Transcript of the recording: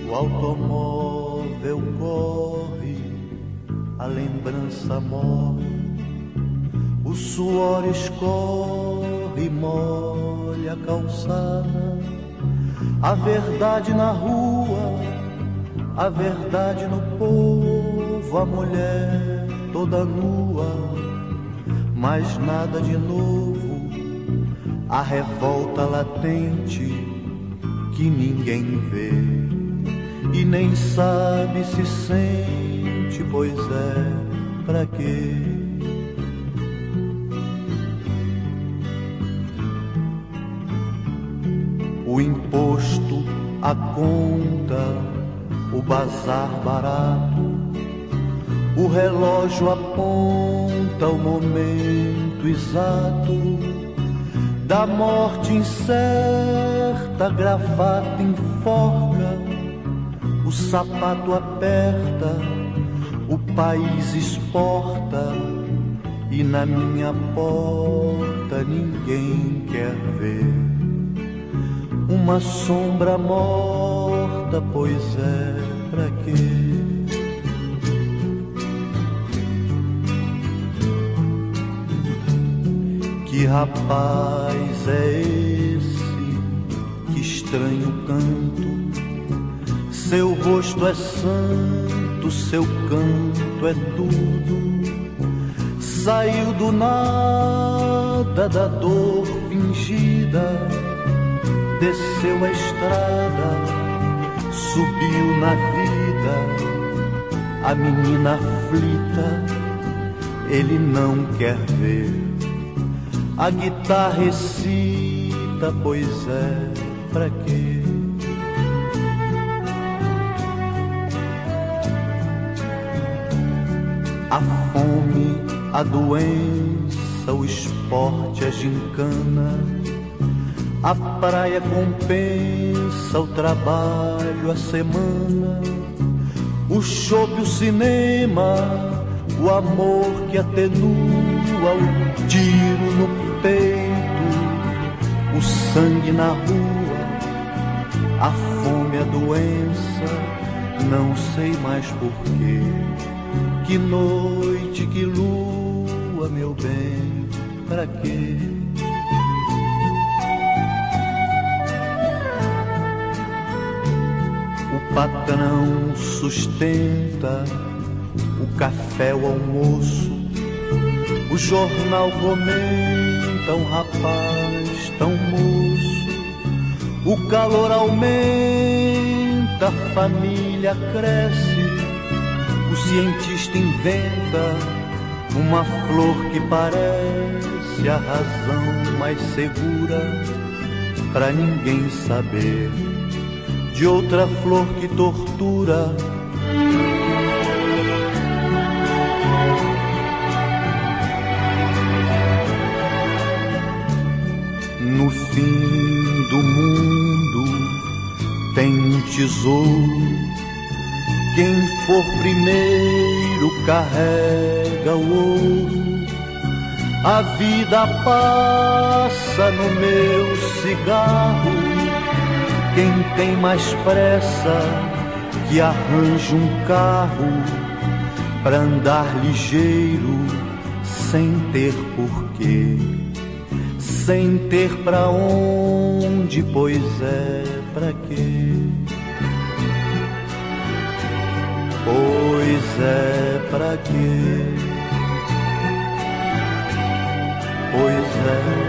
O automóvel corre, a lembrança morre, o suor escorre e molha a calçada. A verdade na rua, a verdade no povo, a mulher toda nua, mas nada de novo, a revolta latente que ninguém vê e nem sabe se sente, pois é, pra quê? O imposto, a conta, o bazar barato, o relógio aponta o momento exato da morte incerta, a gravata enforca, o sapato aperta, o país exporta e na minha porta ninguém quer ver uma sombra morta, pois é, pra quê? Que rapaz é esse? Que estranho canto. Seu rosto é santo, seu canto é tudo. Saiu do nada, da dor fingida, desceu a estrada, subiu na vida. A menina aflita, ele não quer ver. A guitarra recita, pois é, pra quê? A fome, a doença, o esporte, a gincana, a praia compensa o trabalho, a semana, o chope, o cinema, o amor que atenua, o tiro no peito, o sangue na rua, a fome, a doença, não sei mais porquê. Que noite, que lua, meu bem, pra quê? O patrão sustenta o café, o almoço, o jornal comenta um rapaz tão moço. O calor aumenta, a família cresce, o cientista inventa uma flor que parece a razão mais segura pra ninguém saber de outra flor que tortura. No fim do mundo tem um tesouro, quem for primeiro carrega o ouro. A vida passa no meu cigarro, quem tem mais pressa que arranje um carro pra andar ligeiro, sem ter porquê, sem ter pra onde, pois é, pra quê? Pois é, pra quê? Pois é.